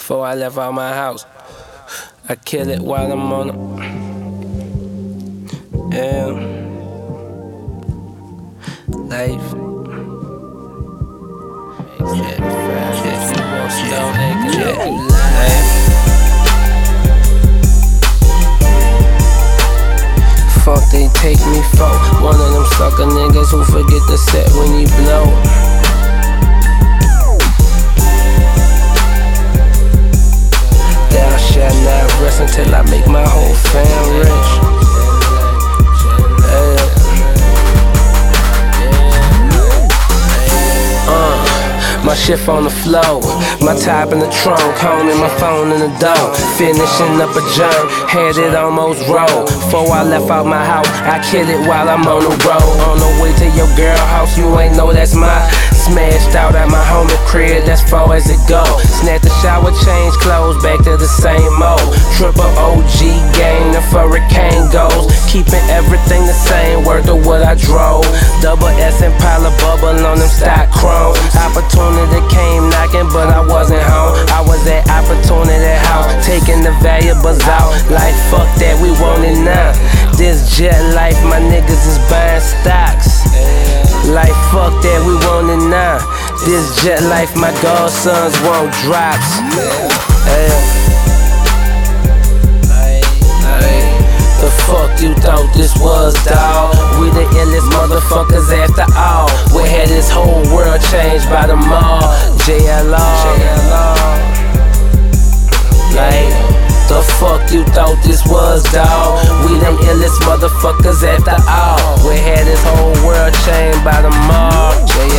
Before I left out my house, I kill it while I'm on it. Yeah. Life. Fuck they take me for one of them sucker niggas who forget to set when he blow. Thou shalt not rest until I make my whole fam rich. My shift on the floor, my top in the trunk, home and my phone in the door. Finishing up a jump, had it almost roll. Before I left out my house, I kill it while I'm on the road. On the way to your girl house, you ain't know that's my smashed out at my homie crib, that's far as it go. Snap the shower, change clothes, back to the same mode. Triple OG gang, the hurricane goes. Keeping everything the same, worth of what I drove. Double S and pile of bubble on them stock chrome. Opportunity came knocking, but I wasn't home. I was at Opportunity House, taking the valuables out. Like fuck that, we want it now. This jet life, my niggas is buying stocks. Like fuck that, we want it now. This jet life, my godsons want drops. The fuck you thought this was, dawg? We the illest motherfuckers after all. We had this whole world changed by the mall. JLR. Like, the fuck you thought this was, dawg? We them illest motherfuckers after all. We had this whole world changed by the mall.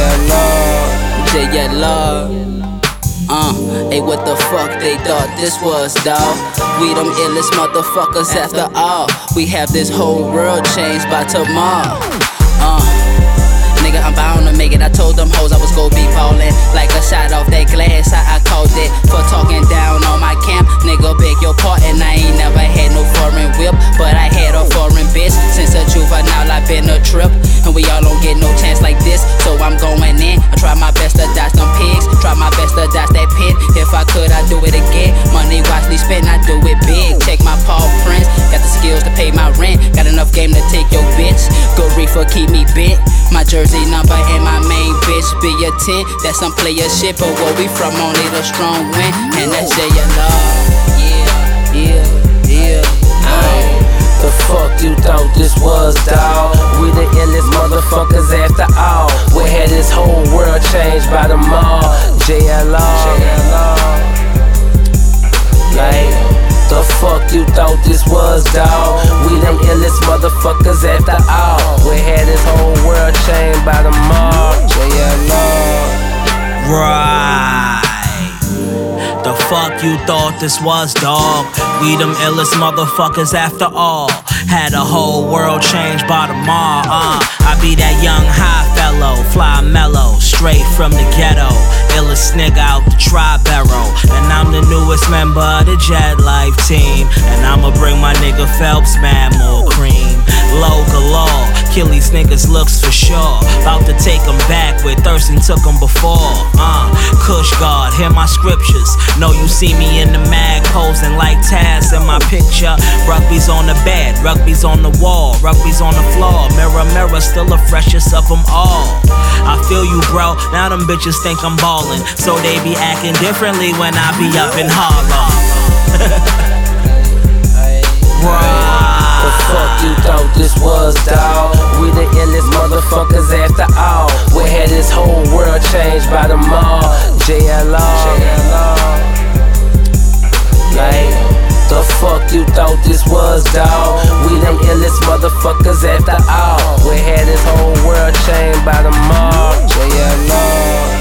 JLR. Hey, what the fuck they thought this was, dawg? We them illest motherfuckers after all. We have this whole world changed by tomorrow. Nigga, I'm bound to make it. I told them hoes I was gon' be ballin'. Like a shot off that glass, I called it for talking down on my camp. Nigga, beg your pardon, I ain't never had no foreign whip, but I had a foreign bitch. Since a juvenile, I been a trip, and we all don't get no chance like this, so I'm going in. I try my best to dodge them pigs, try my best to dodge that pit. If I could, I'd do it again. Money wisely spent, I do it big. Check my paw prints, got the skills to pay my rent, got enough game to take your bitch. Good reefer, keep me bit. My jersey number and my main bitch be a 10. That's some player shit, but where we from only the strong win. And that's JLR. Yeah. The fuck you thought this was, dawg? We the illest motherfuckers after all. We had this whole world changed by the mall. JLR. Like, the fuck you thought this was, dawg? We them illest motherfuckers after all. We had this whole world changed by the mall. JLR. Right. The fuck you thought this was, dawg? We them illest motherfuckers after all. Had a whole world changed by the mall. I be that young high fellow, fly mellow, straight from the ghetto. Illest nigga out the Tri-Barrel. And I'm the newest member of the Jet Life team. And I'ma bring my nigga Phelps, man, more cream. Low galore, kill these niggas looks for sure. About to take them back where Thurston took them before. Kush God, hear my scriptures. Know you see me in the mag posing like Taz in my picture. Rugby's on the bed, rugby's on the wall, rugby's on the floor. Mirror, mirror, still the freshest of them all. I feel you, bro, now them bitches think I'm ballin', so they be acting differently when I be up in Harlem. The fuck you thought this was, dawg? We the illest motherfuckers after all. We had this whole world changed by the mall. JLR. Like, the fuck you thought this was, dawg? We them illest motherfuckers after all. We had this whole world changed by the mall. JLR.